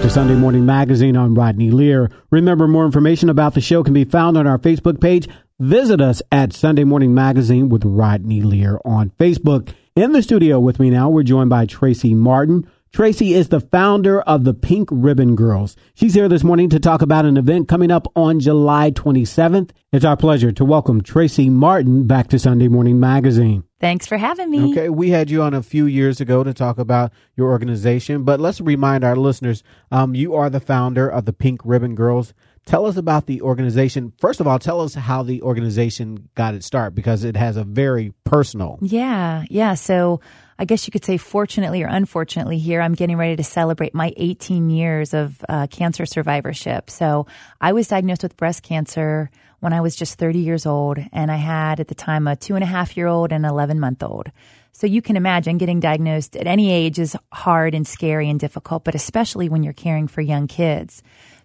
to Sunday Morning Magazine. I'm Rodney Lear. Remember, more information about the show can be found on our Facebook page. Visit us at Sunday Morning Magazine with Rodney Lear on Facebook. In the studio with me now, we're joined by Tracy Martin. Tracy is the founder of the Pink Ribbon Girls. She's here this morning to talk about an event coming up on July 27th. It's our pleasure to welcome Tracy Martin back to Sunday Morning Magazine. Thanks for having me. Okay, we had you on a few years ago to talk about your organization, but let's remind our listeners, you are the founder of the Pink Ribbon Girls. Tell us about the organization. First of all, tell us how the organization got its start, because it has a very personal. Yeah. So I guess you could say fortunately or unfortunately here, I'm getting ready to celebrate my 18 years of cancer survivorship. So I was diagnosed with breast cancer when I was just 30 years old, and I had at the time a 2.5-year-old and an 11-month-old. So you can imagine getting diagnosed at any age is hard and scary and difficult, but especially when you're caring for young kids.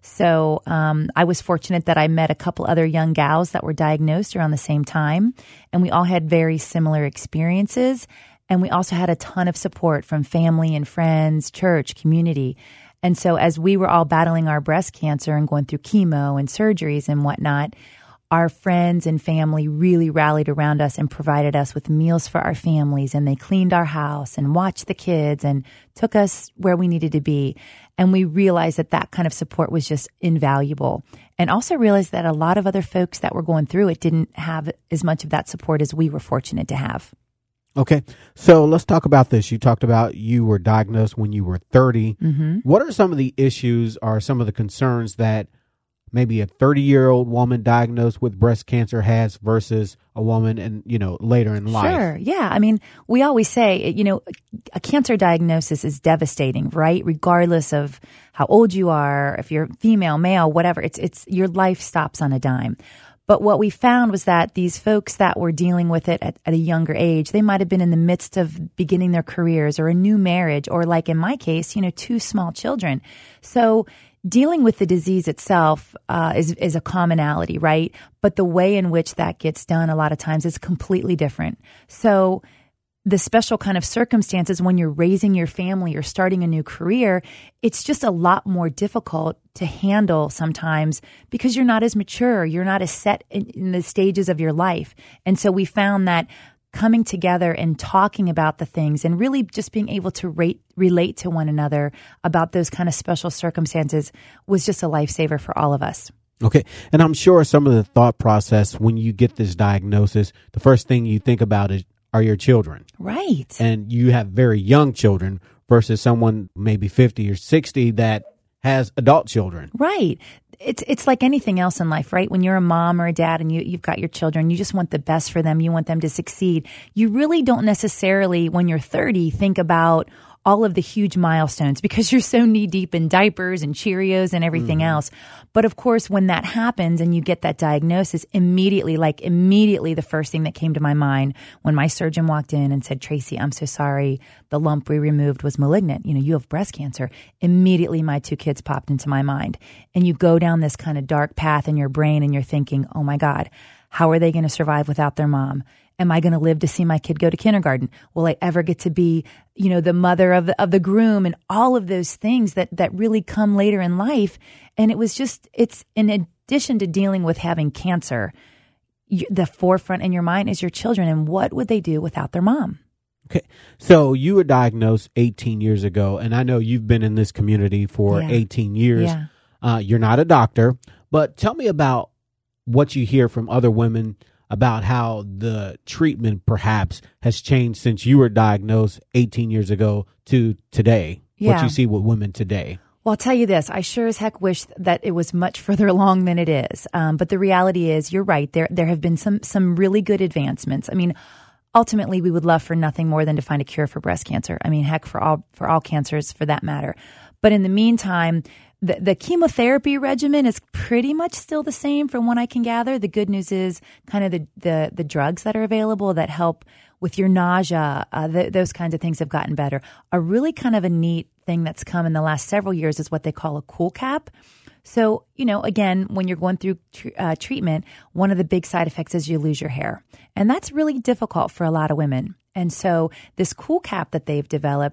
So I was fortunate that I met a couple other young gals that were diagnosed around the same time, and we all had very similar experiences. And we also had a ton of support from family and friends, church, community. And so as we were all battling our breast cancer and going through chemo and surgeries and whatnot, our friends and family really rallied around us and provided us with meals for our families. And they cleaned our house and watched the kids and took us where we needed to be. And we realized that that kind of support was just invaluable. And also realized that a lot of other folks that were going through it didn't have as much of that support as we were fortunate to have. Okay, so let's talk about this. You talked about you were diagnosed when you were 30. Mm-hmm. What are some of the issues or some of the concerns that maybe a 30-year-old woman diagnosed with breast cancer has versus a woman and, later in life? Sure. Yeah. I mean, we always say, a cancer diagnosis is devastating, right? Regardless of how old you are, if you're female, male, whatever, it's your life stops on a dime. But what we found was that these folks that were dealing with it at a younger age, they might have been in the midst of beginning their careers or a new marriage, or like in my case, 2 small children. So dealing with the disease itself is a commonality, right? But the way in which that gets done a lot of times is completely different. So the special kind of circumstances when you're raising your family or starting a new career, it's just a lot more difficult to handle sometimes because you're not as mature, you're not as set in the stages of your life. And so we found that coming together and talking about the things and really just being able to relate to one another about those kind of special circumstances was just a lifesaver for all of us. Okay. And I'm sure some of the thought process when you get this diagnosis, the first thing you think about are your children. Right. And you have very young children versus someone maybe 50 or 60 that has adult children. Right. It's like anything else in life, right? When you're a mom or a dad and you've got your children, you just want the best for them. You want them to succeed. You really don't necessarily, when you're 30, think about all of the huge milestones because you're so knee deep in diapers and Cheerios and everything else. But of course, when that happens and you get that diagnosis, immediately the first thing that came to my mind when my surgeon walked in and said, "Tracy, I'm so sorry. The lump we removed was malignant. You have breast cancer." Immediately my 2 kids popped into my mind. And you go down this kind of dark path in your brain and you're thinking, oh my God, how are they going to survive without their mom? Am I going to live to see my kid go to kindergarten? Will I ever get to be, the mother of the groom, and all of those things that really come later in life? And it's in addition to dealing with having cancer, the forefront in your mind is your children, and what would they do without their mom? Okay. So you were diagnosed 18 years ago, and I know you've been in this community for 18 years. Yeah. You're not a doctor, but tell me about what you hear from other women about how the treatment perhaps has changed since you were diagnosed 18 years ago to today, what you see with women today. Well, I'll tell you this. I sure as heck wish that it was much further along than it is. But the reality is, you're right. There have been some really good advancements. I mean, ultimately, we would love for nothing more than to find a cure for breast cancer. I mean, heck, for all cancers for that matter. But in the meantime, the chemotherapy regimen is pretty much still the same from what I can gather. The good news is kind of the drugs that are available that help with your nausea, those kinds of things have gotten better. A really kind of a neat thing that's come in the last several years is what they call a cool cap. So, again, when you're going through treatment, one of the big side effects is you lose your hair. And that's really difficult for a lot of women. And so this cool cap that they've developed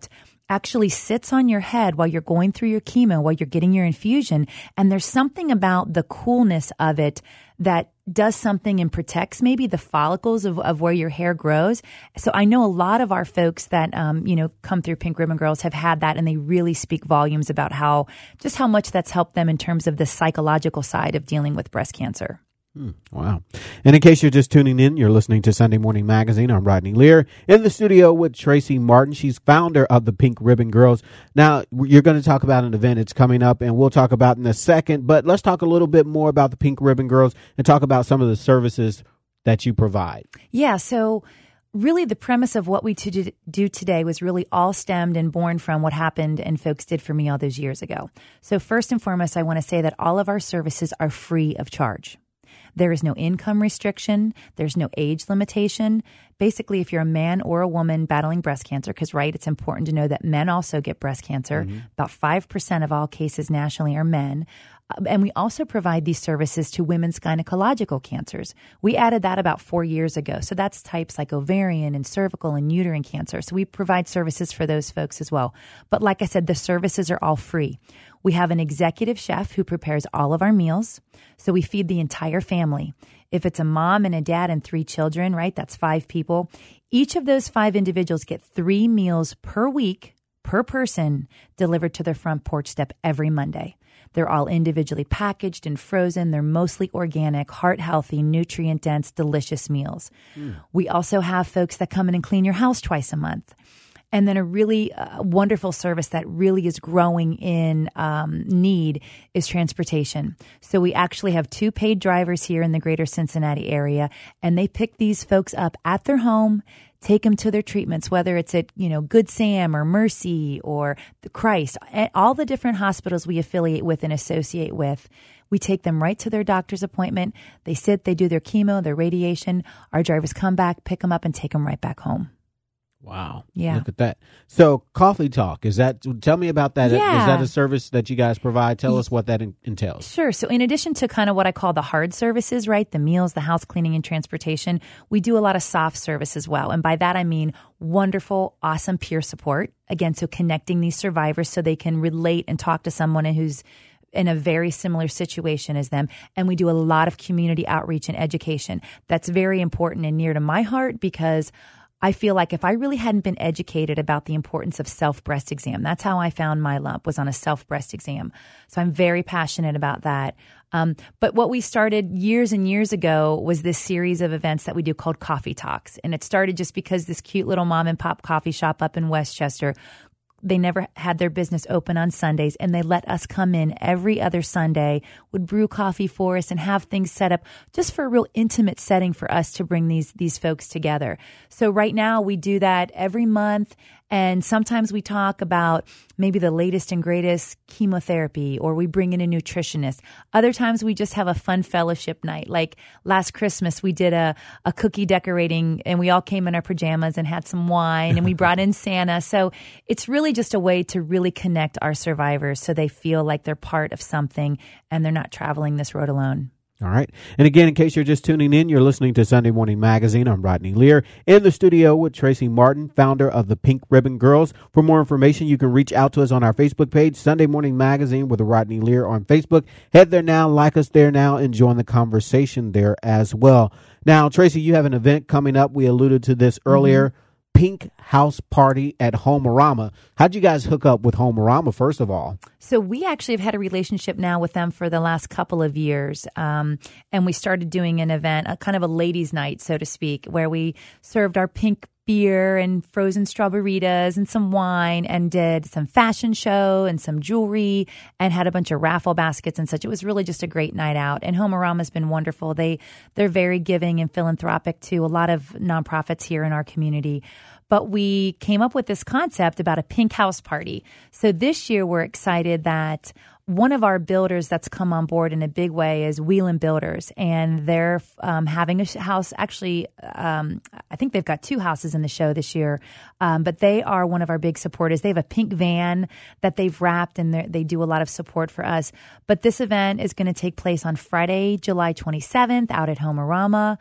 actually sits on your head while you're going through your chemo, while you're getting your infusion. And there's something about the coolness of it that does something and protects maybe the follicles of where your hair grows. So I know a lot of our folks that, come through Pink Ribbon Girls have had that, and they really speak volumes about how much that's helped them in terms of the psychological side of dealing with breast cancer. Wow. And in case you're just tuning in, you're listening to Sunday Morning Magazine. I'm Rodney Lear in the studio with Tracy Martin. She's founder of the Pink Ribbon Girls. Now, you're going to talk about an event that's coming up, and we'll talk about in a second. But let's talk a little bit more about the Pink Ribbon Girls and talk about some of the services that you provide. Yeah, so really the premise of what we do today was really all stemmed and born from what happened and folks did for me all those years ago. So first and foremost, I want to say that all of our services are free of charge. There is no income restriction. There's no age limitation. Basically, if you're a man or a woman battling breast cancer, because, right, it's important to know that men also get breast cancer. Mm-hmm. About 5% of all cases nationally are men. And we also provide these services to women's gynecological cancers. We added that about 4 years ago. So that's types like ovarian and cervical and uterine cancer. So we provide services for those folks as well. But like I said, the services are all free. We have an executive chef who prepares all of our meals. So we feed the entire family. If it's a mom and a dad and 3 children, right, that's 5 people. Each of those 5 individuals get 3 meals per week, per person, delivered to their front porch step every Monday. They're all individually packaged and frozen. They're mostly organic, heart-healthy, nutrient-dense, delicious meals. We also have folks that come in and clean your house twice a month. And then a really wonderful service that really is growing in need is transportation. So we actually have 2 paid drivers here in the greater Cincinnati area, and they pick these folks up at their home, take them to their treatments, whether it's at, Good Sam or Mercy or the Christ, all the different hospitals we affiliate with and associate with. We take them right to their doctor's appointment. They sit, they do their chemo, their radiation. Our drivers come back, pick them up, and take them right back home. Wow. Yeah. Look at that. So Coffee Talk, tell me about that. Yeah. Is that a service that you guys provide? Tell us what that entails. Sure. So in addition to kind of what I call the hard services, right? The meals, the house cleaning and transportation, we do a lot of soft service as well. And by that, I mean wonderful, awesome peer support. Again, so connecting these survivors so they can relate and talk to someone who's in a very similar situation as them. And we do a lot of community outreach and education. That's very important and near to my heart because I feel like if I really hadn't been educated about the importance of self-breast exam, that's how I found my lump, was on a self-breast exam. So I'm very passionate about that. But what we started years and years ago was this series of events that we do called Coffee Talks. And it started just because this cute little mom and pop coffee shop up in Westchester, they never had their business open on Sundays, and they let us come in every other Sunday, would brew coffee for us and have things set up just for a real intimate setting for us to bring these folks together. So right now we do that every month. And sometimes we talk about maybe the latest and greatest chemotherapy, or we bring in a nutritionist. Other times we just have a fun fellowship night. Like last Christmas, we did a cookie decorating, and we all came in our pajamas and had some wine, and we brought in Santa. So it's really just a way to really connect our survivors so they feel like they're part of something and they're not traveling this road alone. All right. And again, in case you're just tuning in, you're listening to Sunday Morning Magazine. I'm Rodney Lear in the studio with Tracy Martin, founder of the Pink Ribbon Girls. For more information, you can reach out to us on our Facebook page, Sunday Morning Magazine with Rodney Lear on Facebook. Head there now, like us there now, and join the conversation there as well. Now, Tracy, you have an event coming up. We alluded to this earlier. Pink House Party at Home-A-Rama. How'd you guys hook up with Home-A-Rama, first of all? So we actually have had a relationship now with them for the last couple of years. And we started doing an event, a kind of a ladies' night, so to speak, where we served our pink beer and frozen strawberritas and some wine, and did some fashion show and some jewelry and had a bunch of raffle baskets and such. It was really just a great night out. And Home-A-Rama's been wonderful. They're very giving and philanthropic to a lot of nonprofits here in our community. But we came up with this concept about a pink house party. So this year we're excited that one of our builders that's come on board in a big way is Wheelan Builders, and they're having a house. Actually, I think they've got 2 houses in the show this year, but they are one of our big supporters. They have a pink van that they've wrapped, and they do a lot of support for us. But this event is going to take place on Friday, July 27th, out at Home-A-Rama.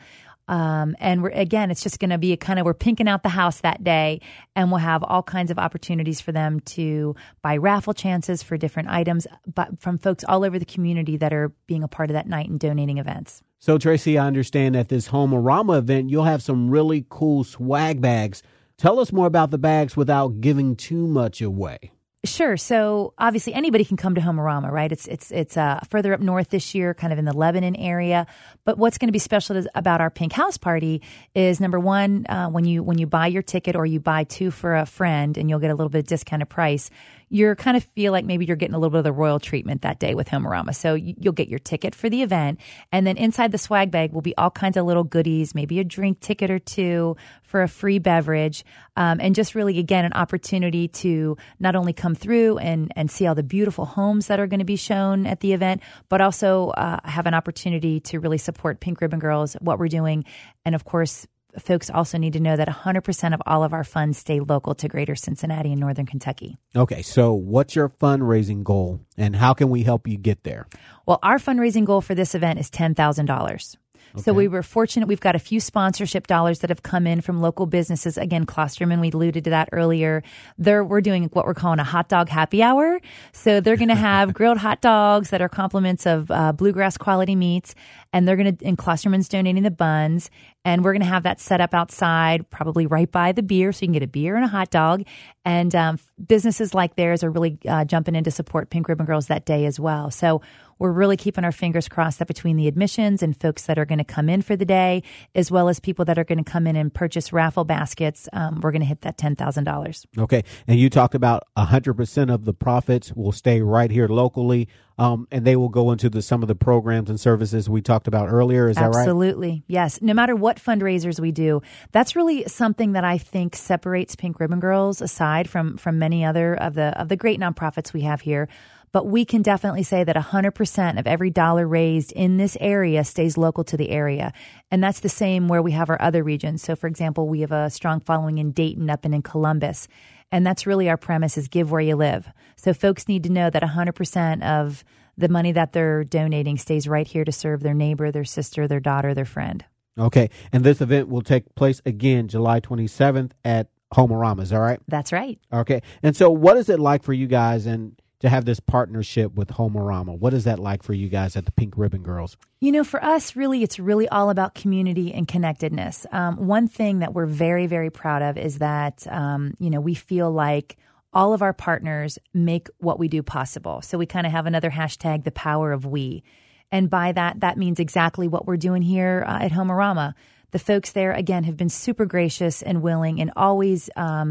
And it's just going to be we're pinking out the house that day, and we'll have all kinds of opportunities for them to buy raffle chances for different items, but from folks all over the community that are being a part of that night and donating events. So, Tracy, I understand at this Home-A-Rama event, you'll have some really cool swag bags. Tell us more about the bags without giving too much away. Sure. So obviously anybody can come to Home-A-Rama, right? It's further up north this year, kind of in the Lebanon area. But what's going to be special about our Pink House Party is, number one, when you buy your ticket, or you buy two for a friend, and you'll get a little bit of discounted price, you're kind of feel like maybe you're getting a little bit of the royal treatment that day with Home-A-Rama. So you'll get your ticket for the event, and then inside the swag bag will be all kinds of little goodies, maybe a drink ticket or two for a free beverage, and just really, again, an opportunity to not only come through and see all the beautiful homes that are going to be shown at the event, but also have an opportunity to really support Pink Ribbon Girls, what we're doing. And of course, folks also need to know that 100% of all of our funds stay local to Greater Cincinnati and Northern Kentucky. Okay, so what's your fundraising goal, and how can we help you get there? Well, our fundraising goal for this event is $10,000. Okay. So we were fortunate. We've got a few sponsorship dollars that have come in from local businesses. Again, Klosterman, we alluded to that earlier. We're doing what we're calling a hot dog happy hour. So they're going to have grilled hot dogs that are compliments of bluegrass quality meats. And and Klosterman's donating the buns. And we're going to have that set up outside, probably right by the beer. So you can get a beer and a hot dog. And businesses like theirs are really jumping in to support Pink Ribbon Girls that day as well. So we're really keeping our fingers crossed that between the admissions and folks that are going to come in for the day, as well as people that are going to come in and purchase raffle baskets, we're going to hit that $10,000. Okay. And you talked about 100% of the profits will stay right here locally, and they will go into some of the programs and services we talked about earlier. Is that right? Absolutely. Yes. No matter what fundraisers we do, that's really something that I think separates Pink Ribbon Girls aside from many other of the great nonprofits we have here. But we can definitely say that 100% of every dollar raised in this area stays local to the area. And that's the same where we have our other regions. So, for example, we have a strong following in Dayton, up and in Columbus. And that's really our premise, is give where you live. So folks need to know that 100% of the money that they're donating stays right here to serve their neighbor, their sister, their daughter, their friend. Okay. And this event will take place again July 27th at Home-A-Rama. Is that right? That's right. Okay. And so what is it like for you guys and to have this partnership with Home-A-Rama? What is that like for you guys at the Pink Ribbon Girls? You know, for us, really, it's really all about community and connectedness. One thing that we're very, very proud of is that, we feel like all of our partners make what we do possible. So we kind of have another hashtag, the power of we. And by that means exactly what we're doing here at Home-A-Rama. The folks there, again, have been super gracious and willing, and always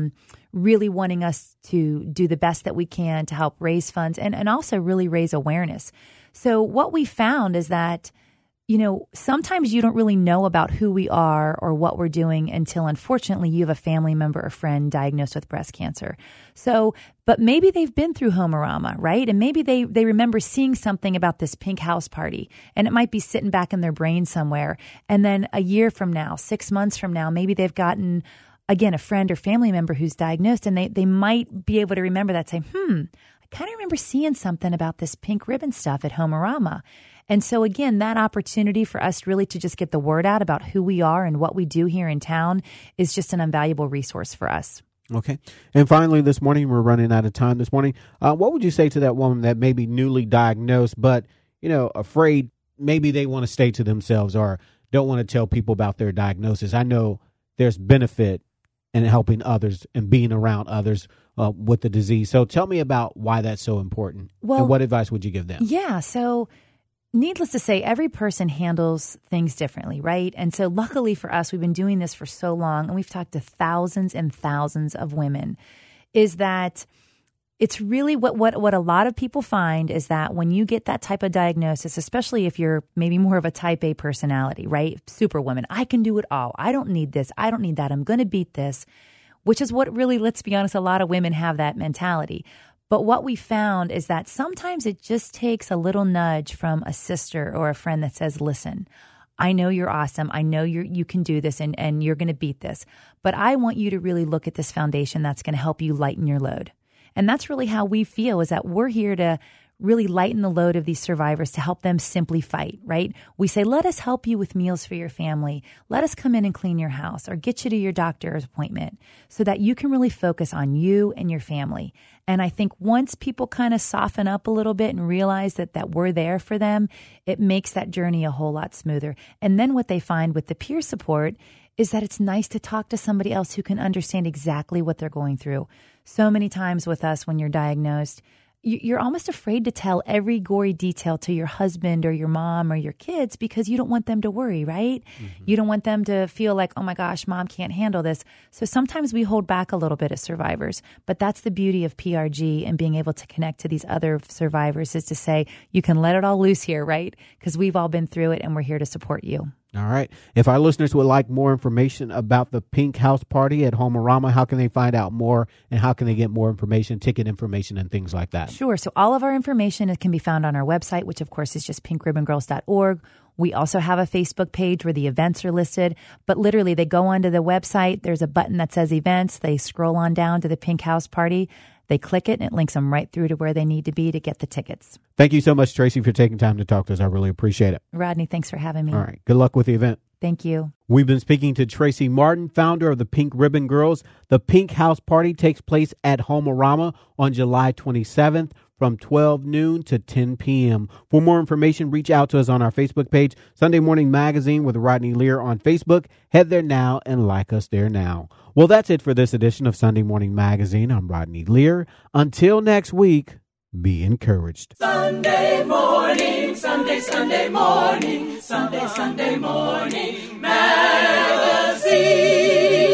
really wanting us to do the best that we can to help raise funds and also really raise awareness. So what we found is that, sometimes you don't really know about who we are or what we're doing until, unfortunately, you have a family member or friend diagnosed with breast cancer. So, but maybe they've been through Home-A-Rama, right? And maybe they remember seeing something about this Pink House Party, and it might be sitting back in their brain somewhere. And then a year from now, 6 months from now, maybe they've gotten, again, a friend or family member who's diagnosed, and they might be able to remember that, say, I kind of remember seeing something about this pink ribbon stuff at Home-A-Rama. And so, again, that opportunity for us really to just get the word out about who we are and what we do here in town is just an invaluable resource for us. Okay. And finally, this morning, we're running out of time this morning. What would you say to that woman that may be newly diagnosed, but, afraid maybe they want to stay to themselves or don't want to tell people about their diagnosis? I know there's benefit in helping others and being around others with the disease. So tell me about why that's so important. Well, and what advice would you give them? Yeah. So needless to say, every person handles things differently, right? And so luckily for us, we've been doing this for so long, and we've talked to thousands and thousands of women, is that it's really what a lot of people find is that when you get that type of diagnosis, especially if you're maybe more of a type A personality, right? Superwoman, I can do it all. I don't need this. I don't need that. I'm going to beat this, which is what really, let's be honest, a lot of women have that mentality. But what we found is that sometimes it just takes a little nudge from a sister or a friend that says, listen, I know you're awesome. I know you can do this and you're going to beat this. But I want you to really look at this foundation that's going to help you lighten your load. And that's really how we feel, is that we're here to really lighten the load of these survivors to help them simply fight, right? We say, let us help you with meals for your family. Let us come in and clean your house or get you to your doctor's appointment so that you can really focus on you and your family. And I think once people kind of soften up a little bit and realize that we're there for them, it makes that journey a whole lot smoother. And then what they find with the peer support is that it's nice to talk to somebody else who can understand exactly what they're going through. So many times with us when you're diagnosed, you're almost afraid to tell every gory detail to your husband or your mom or your kids because you don't want them to worry, right? Mm-hmm. You don't want them to feel like, oh my gosh, mom can't handle this. So sometimes we hold back a little bit as survivors, but that's the beauty of PRG and being able to connect to these other survivors is to say, you can let it all loose here, right? Because we've all been through it and we're here to support you. All right. If our listeners would like more information about the Pink House Party at Homerama, how can they find out more and how can they get more information, ticket information and things like that? Sure. So all of our information can be found on our website, which of course is just pinkribbongirls.org. We also have a Facebook page where the events are listed, but literally they go onto the website. There's a button that says events. They scroll on down to the Pink House Party. They click it and it links them right through to where they need to be to get the tickets. Thank you so much, Tracy, for taking time to talk to us. I really appreciate it. Rodney, thanks for having me. All right. Good luck with the event. Thank you. We've been speaking to Tracy Martin, founder of the Pink Ribbon Girls. The Pink House Party takes place at Homerama on July 27th from 12 noon to 10 p.m. For more information, reach out to us on our Facebook page, Sunday Morning Magazine with Rodney Lear on Facebook. Head there now and like us there now. Well, that's it for this edition of Sunday Morning Magazine. I'm Rodney Lear. Until next week, be encouraged. Sunday morning, Sunday morning, Sunday morning magazine.